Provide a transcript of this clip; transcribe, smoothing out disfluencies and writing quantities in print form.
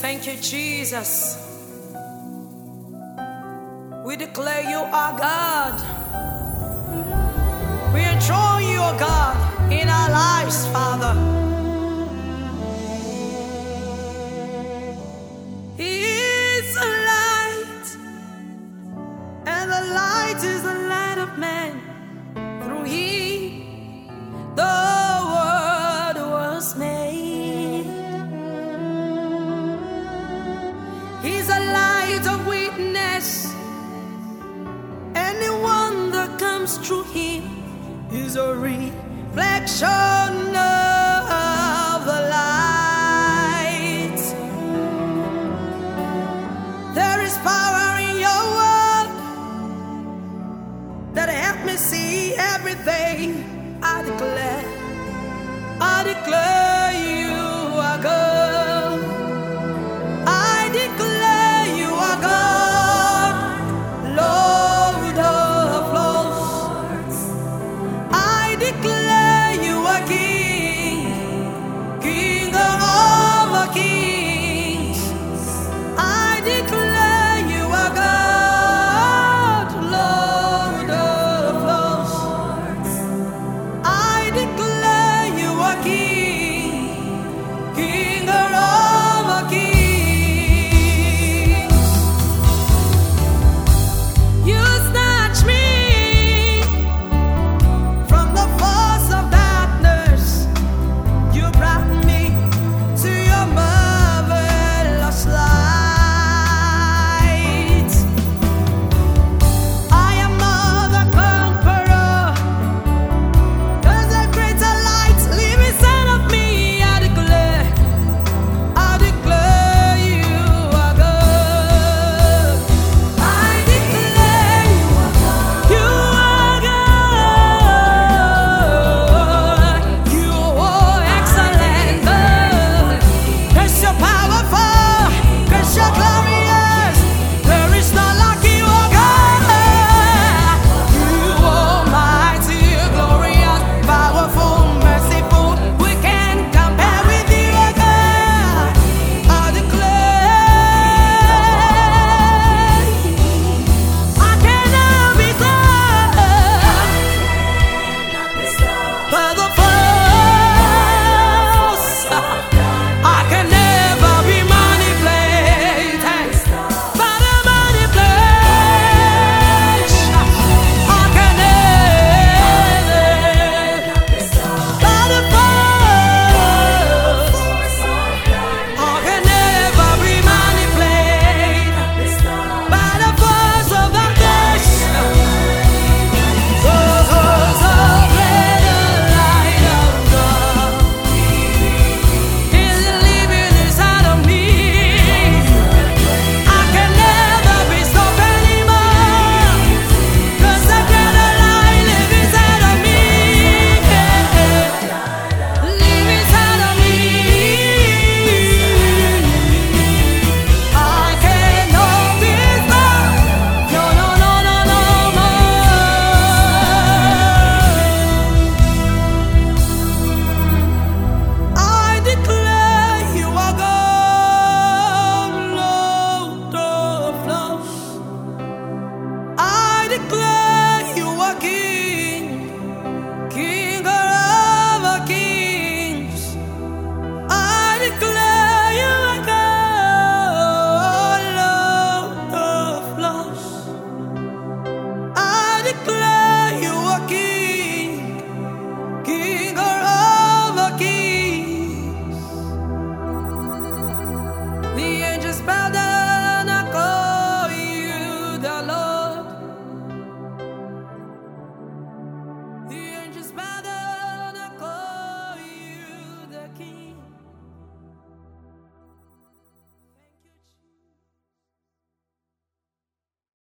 Thank you, Jesus. We declare you are God. We adore you, O God, in our lives, Father. He is a light, and the light is the light of man. Through Him, the world was made. He's a light of witness. Anyone that comes through Him is a reflection